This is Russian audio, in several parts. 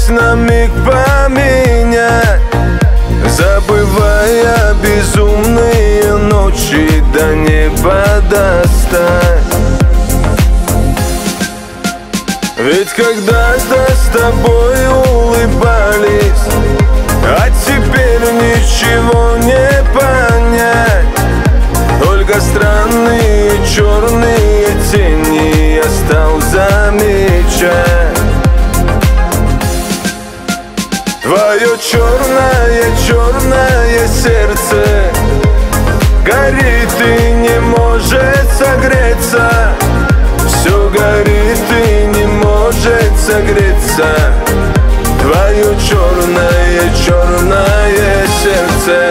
на миг поменять, забывая безумные ночи до неба достать. Ведь когда-то с тобой улыбались, а теперь ничего не понять. Только странные черные тени я стал замечать. Твое черное сердце горит и не может согреться. Все горит и не может согреться. Твое черное сердце.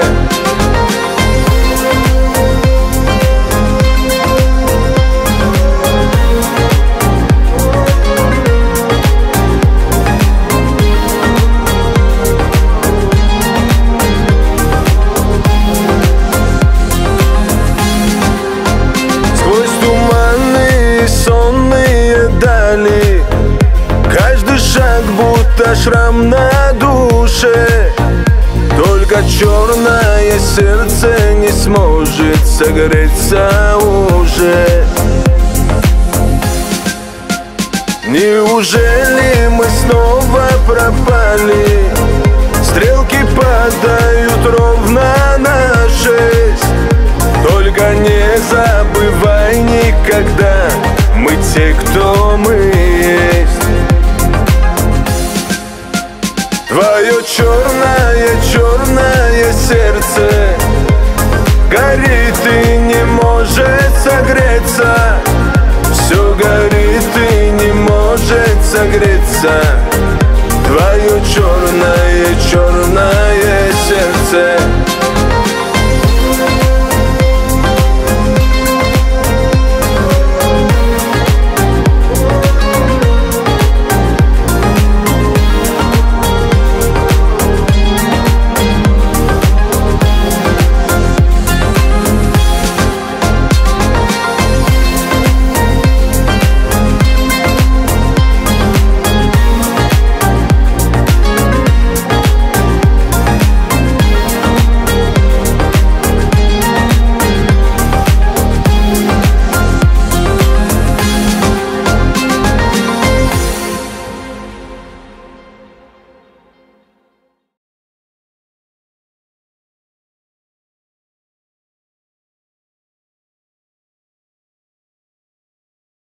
Каждый шаг будто шрам на душе. Только черное сердце не сможет согреться уже. Неужели мы снова пропали? Стрелки падают ровно на 6. Только не забывай никогда, мы те, кто мы есть. Твое черное сердце горит и не может согреться. Все горит и не может согреться. Твое черное